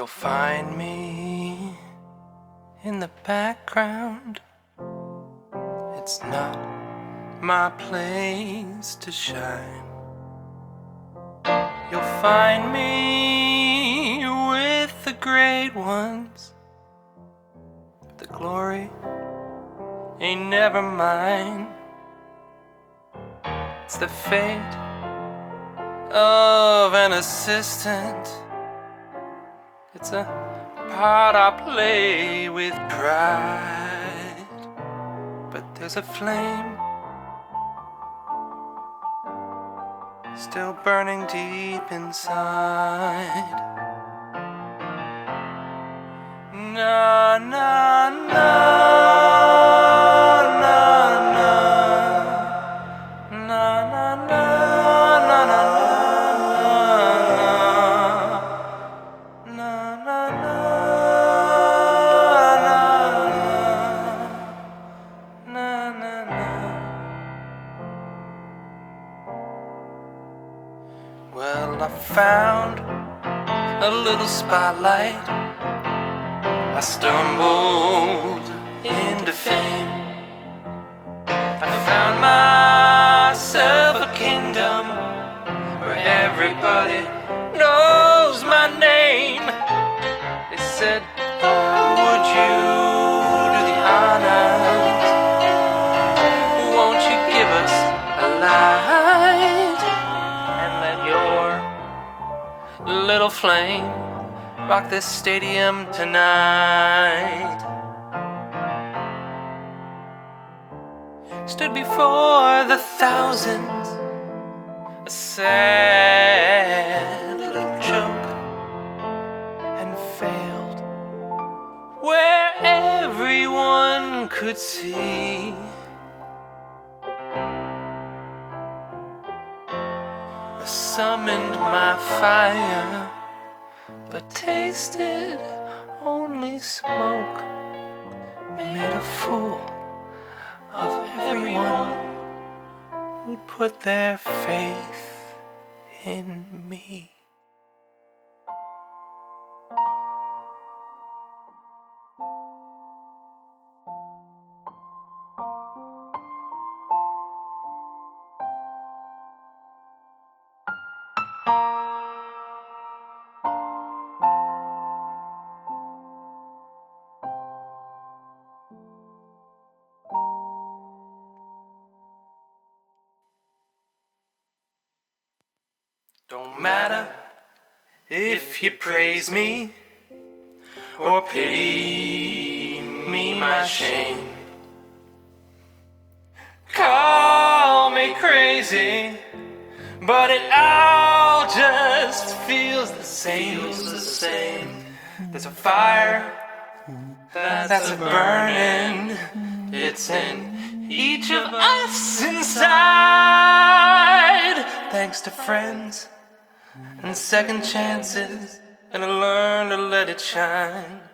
You'll find me in the background. It's not my place to shine. You'll find me with the great ones. The glory ain't never mine. It's the fate of an assistant. It's a part I play with pride. But there's a flame still burning deep inside. Na na na na na na na na na na na na na na na. Well, I found a little spotlight. I stumbled into fame. I found myself a kingdom where everybody knows my name. They said, would you do the honors? Won't you give us a light and let your little flame rock this stadium tonight? Stood before the thousands, a sad little joke, and failed where everyone could see. I summoned my fire, but tasted only smoke. Made a fool of everyone who'd put their faith in me. Don't matter if you praise me or pity me, my shame. Call me crazy, but it all just feels the same. There's a fire that's burning. It's in each of us inside. Thanks to friends and second chances, and I learned to let it shine.